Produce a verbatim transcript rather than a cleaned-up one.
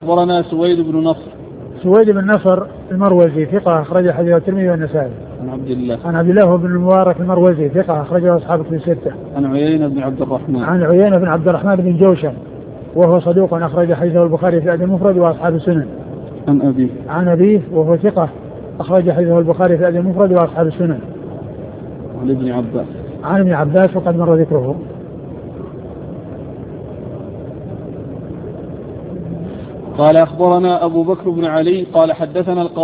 أخبرنا سويد بن نصر. سويد بن نصر المروزي ثقة أخرج حديثه الترمذي والنسائي. عن عبد الله عن عبد الله بن المبارك المروزي ثقة أخرجه أصحاب الكتب الستة. عن عيينة بن عبد الرحمن. عن عيينة بن عبد الرحمن بن جوشن وهو صدوق أخرج حديثه البخاري في الأدب المفرد وأصحاب السنن. عن أبيه. عن أبيه وهو ثقة أخرج حديثه البخاري في الأدب المفرد وأصحاب السنن. عن ابن عباس. عن ابن عباس وقد مر ذكره. قال أخبرنا أبو بكر بن علي قال حدثنا